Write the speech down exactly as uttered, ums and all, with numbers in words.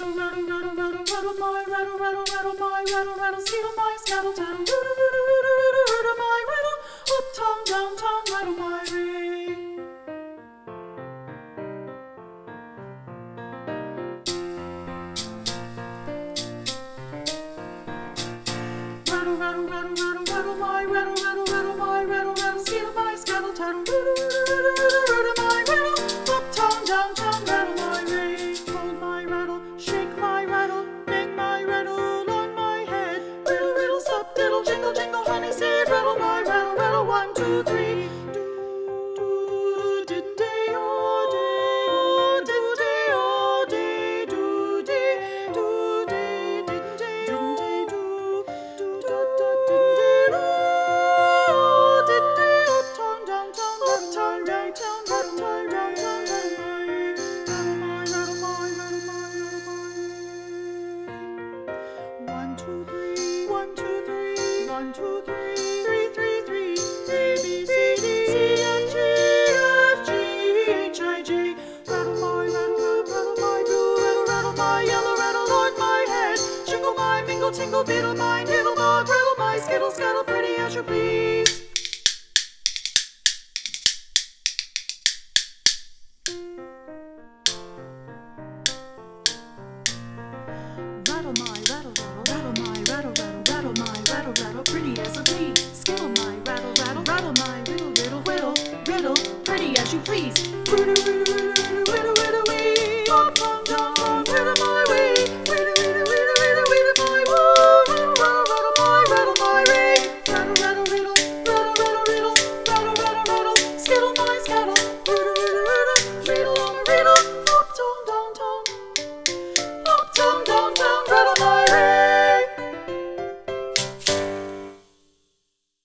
Rattle, rattle, rattle, rattle, rattle, my rattle, rattle, rattle, my rattle, rattle, steal my scattle, tattle, rattle, rattle, rattle, rattle, my rattle, up, tongue, down, tongue, rattle, my ring. Rattle, rattle, rattle, rattle, rattle, my rattle, rattle, rattle, my rattle, rattle, steal my scattle, tattle, rattle, rattle, rattle, rattle, my rattle, up, tongue, down, tongue, rattle, my ring. Hold my rattle, shake my rattle, bang my rattle on my head. Riddle, riddle, sup, diddle, jingle, jingle, honey, seed, rattle my rattle, rattle, one, two, three. Do, do, did, day, oh, day, oh, did, day, oh, day, do, day, do, day, did, day, oh, do, do, do, do, did, oh, did, day, oh, tongue, down, tongue, rattle, tongue, down, tongue, rattle, tongue, down, tongue, rattle, my ring. Rattle, my, rattle, my, rattle, my, rattle, my. One, two, three, one, two, three, one, two, three, three, three, three, A, B, C, D, C, F, G, F, G, H, I, J. Rattle my, rattle, rattle, rattle my blue, rattle, rattle my yellow, rattle on my head. Jingle my, mingle, tingle, beetle my, niddle, bog, rattle my, skittle, scuttle, pretty as you please.